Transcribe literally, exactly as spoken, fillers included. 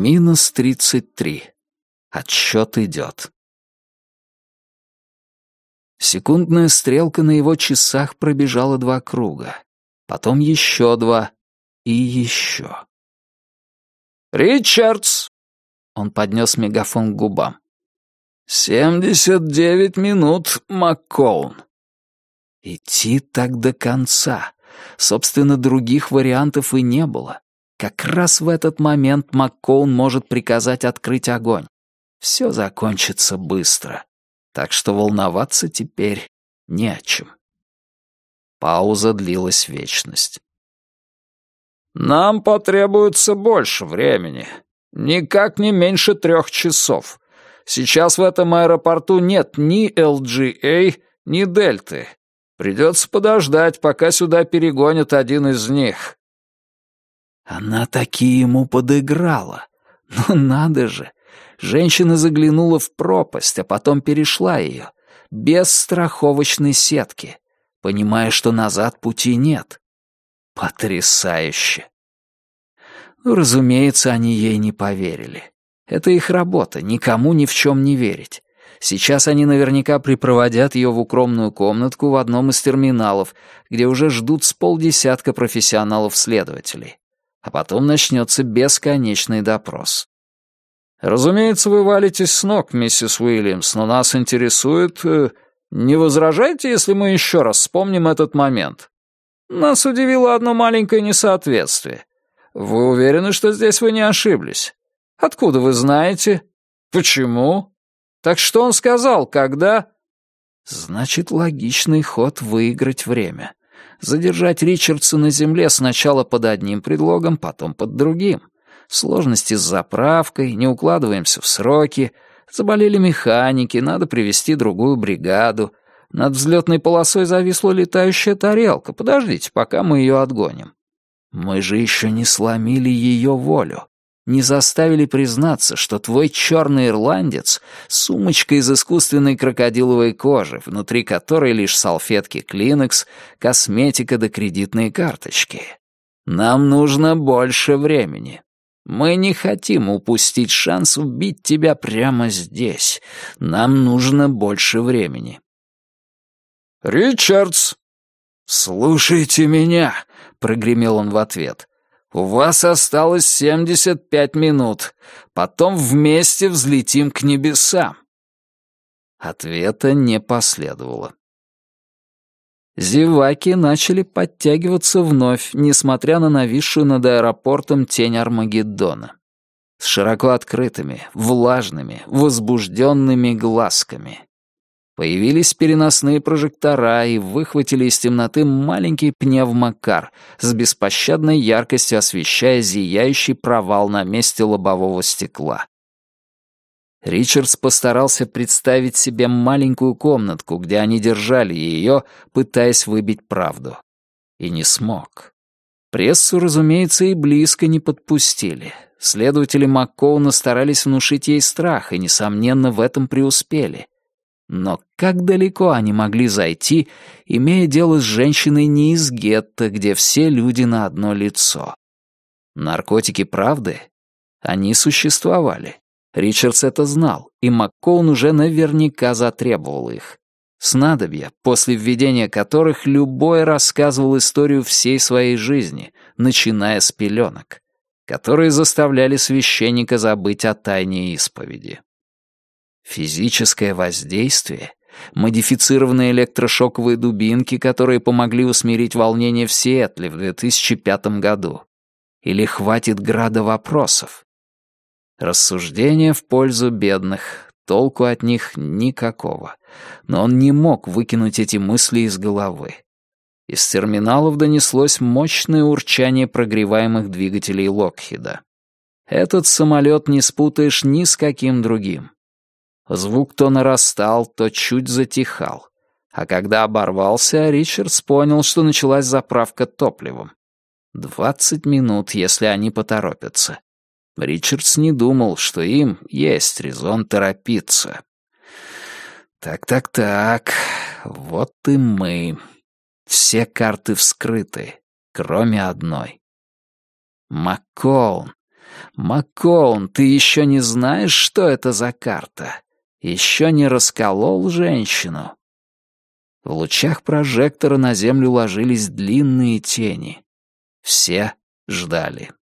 Минус тридцать три. Отсчет идет. Секундная стрелка на его часах пробежала два круга. Потом еще два. И еще. «Ричардс!» Он поднес мегафон к губам. «Семьдесят девять минут, МакКоун». Идти так до конца. Собственно, других вариантов и не было. Как раз в этот момент МакКоун может приказать открыть огонь. Все закончится быстро. Так что волноваться теперь не о чем. Пауза длилась вечность. «Нам потребуется больше времени. Никак не меньше трех часов. Сейчас в этом аэропорту нет ни эл джи эй, ни Дельты. Придется подождать, пока сюда перегонят один из них». Она таки ему подыграла. Ну надо же. Женщина заглянула в пропасть, а потом перешла ее. Без страховочной сетки. Понимая, что назад пути нет. Потрясающе. Ну, разумеется, они ей не поверили. Это их работа, никому ни в чем не верить. Сейчас они наверняка припроводят ее в укромную комнатку в одном из терминалов, где уже ждут с полдесятка профессионалов-следователей. А потом начнется бесконечный допрос. «Разумеется, вы валитесь с ног, миссис Уильямс, но нас интересует... Э, не возражайте, если мы еще раз вспомним этот момент? Нас удивило одно маленькое несоответствие. Вы уверены, что здесь вы не ошиблись? Откуда вы знаете? Почему? Так что он сказал, когда...» Значит, логичный ход — выиграть время. Задержать Ричардса на земле сначала под одним предлогом, потом под другим. Сложности с заправкой, не укладываемся в сроки, заболели механики, надо привезти другую бригаду. Над взлетной полосой зависла летающая тарелка. Подождите, пока мы ее отгоним. Мы же еще не сломили ее волю. Не заставили признаться, что твой черный ирландец — сумочка из искусственной крокодиловой кожи, внутри которой лишь салфетки Клинекс, косметика да кредитные карточки. Нам нужно больше времени. Мы не хотим упустить шанс убить тебя прямо здесь. Нам нужно больше времени. «Ричардс!» «Слушайте меня!» — прогремел он в ответ. «У вас осталось семьдесят пять минут. Потом вместе взлетим к небесам». Ответа не последовало. Зеваки начали подтягиваться вновь, несмотря на нависшую над аэропортом тень Армагеддона. С широко открытыми, влажными, возбужденными глазками. Появились переносные прожектора и выхватили из темноты маленький пневмокар, с беспощадной яркостью освещая зияющий провал на месте лобового стекла. Ричардс постарался представить себе маленькую комнатку, где они держали ее, пытаясь выбить правду. И не смог. Прессу, разумеется, и близко не подпустили. Следователи МакКоуна старались внушить ей страх, и, несомненно, в этом преуспели. Но как далеко они могли зайти, имея дело с женщиной не из гетто, где все люди на одно лицо? Наркотики правды? Они существовали. Ричардс это знал, и МакКоун уже наверняка затребовал их. Снадобья, после введения которых любой рассказывал историю всей своей жизни, начиная с пеленок, которые заставляли священника забыть о тайне исповеди. Физическое воздействие, модифицированные электрошоковые дубинки, которые помогли усмирить волнение в Сиэтле в две тысячи пятом году. Или хватит града вопросов? Рассуждения в пользу бедных, толку от них никакого. Но он не мог выкинуть эти мысли из головы. Из терминалов донеслось мощное урчание прогреваемых двигателей Локхида. Этот самолет не спутаешь ни с каким другим. Звук то нарастал, то чуть затихал. А когда оборвался, Ричардс понял, что началась заправка топливом. Двадцать минут, если они поторопятся. Ричардс не думал, что им есть резон торопиться. Так-так-так, вот и мы. Все карты вскрыты, кроме одной. МакКоун. «Маккоун, ты еще не знаешь, что это за карта? Еще не расколол женщину?» В лучах прожектора на землю ложились длинные тени. Все ждали.